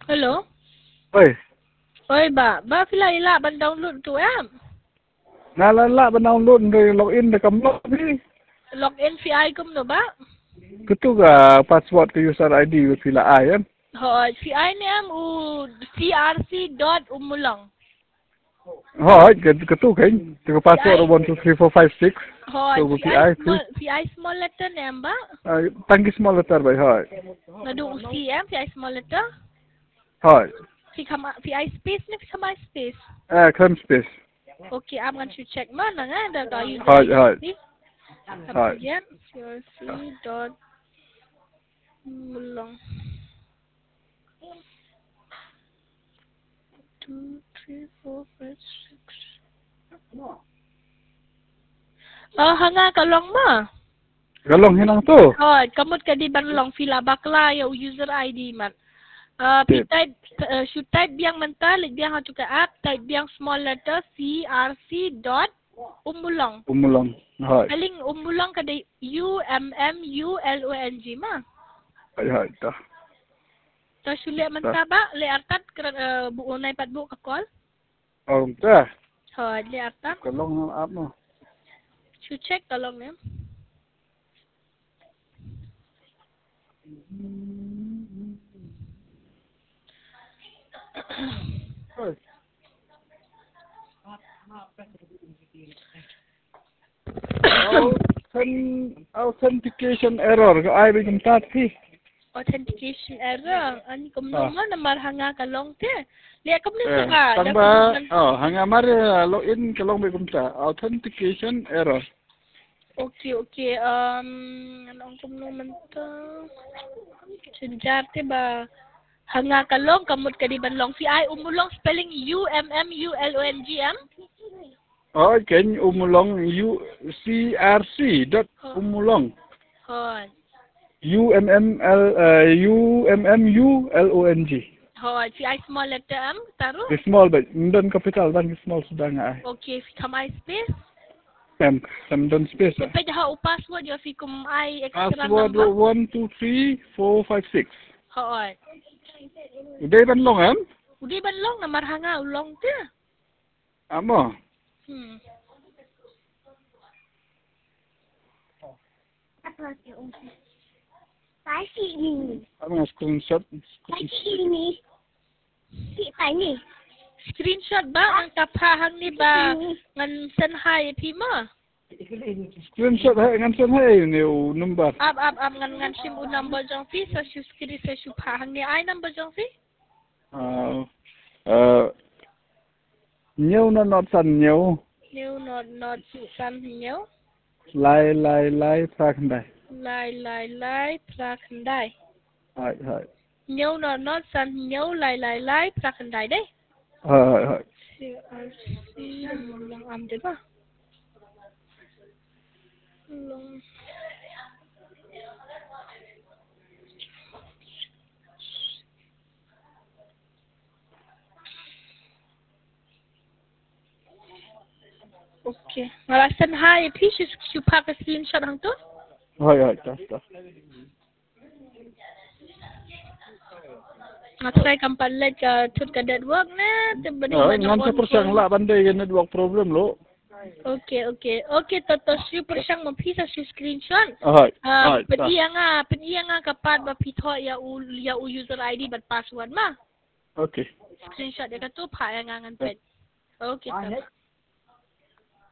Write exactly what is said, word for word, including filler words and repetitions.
Hello? Oi, Oi ba, ba pila ila ban download tu app. nalala ba download dari login dekat blog ni. Login V I kum no ba? Ketu ga password ke user I D pila ai kan. Ho, V I ni am u C R C dot umulang. Hoi, ketu kan. Ke password one two three four five six. Ho, So V P I I small V I small letter ni am ba? tangki small letter bai hoi. Ngadu C am V I small letter. Hoi. V kama V I space ni V kama space. Eh, cram space. Okay, am going to check mana nga ada ka user Hoi, hoi. I D. Hoi. Kemudian C R C dot umulang. Two, three, four, five, six. Oh, hanga kalong ma. Galong hinang tu. Oh, kamut ka di banlong fila bakla ya user I D mat. Uh, pi Tip. type uh, should type biang mental biang hatu ka app type biang small letter C R C dot umulong. Umulong. Hoi. Paling umulong ka di U M M U L O N G ma. Hoi, hoi, dah. So sulit mental ba le artat uh, bu unai pat bu ka call. Oh, dah. Oh, le artat. Galong apa? Should check kalong ni. Hoi. Authentication error ke ai bikin tadi. Authentication error. Ani kum no Ah. ma namar hanga kalong te. Le kum ni Eh, ka. tambah, oh, hanya mari login ke long begum ta. Authentication error. Okay, okay. Um, anong kum no menta. Sejar te ba hanga kalong kamut ka di banlong V I umulong spelling U M M U L O N G M. Oh, kan umulong U C R C dot umulong. Hon. U M M L U M M U L O N G. Hon. V I small letter M taruh. The small but dan capital dan small sudah ngai. Okay, kamai space. Mem, sem dan space. Sampai dah u password yo fi kum I extra Password number. one two three four five six. Hon. Udah ban long am? Udi banlong namar hanga ulong te. Amo. Hmm. Apa tu? Pasti ni. Amo screenshot. Pasti ni. Si tanya. Screenshot ba ang kapahang ni ba ngan senhai pi ma? Screenshot hai ngan sen hai ni number. Ab ab ab ngan ngan sim u number jong fi so su screen so su pahang ni ai number jong fi? Uh, uh, nhiều nó nó sẵn nhiều. New not not san nhiều. Lai lai lai phạc đây. Lai lai lai prakandai. Hai hai. Nhiều not not san nhiều lai lai lai prakandai đấy. Hai hai hai. Si si lang am de ba? Long. Okay. Ngalasan hai pi su su pak screenshot hang tu. Hai hai dah dah. Ngatrai kampalet ka tut ka network na tebani Uh, banyak ngan sa persang on. la bandai ke network problem lo. Okay, okay. Okay, toto siu persang mampisa siu screenshot. Hai Ah, hai dah. pediya nga, pediya nga kapat ba pito ya u ya u user I D but password ma. Okay. Screenshot dia katu pa yang nga ngan pet. Okay,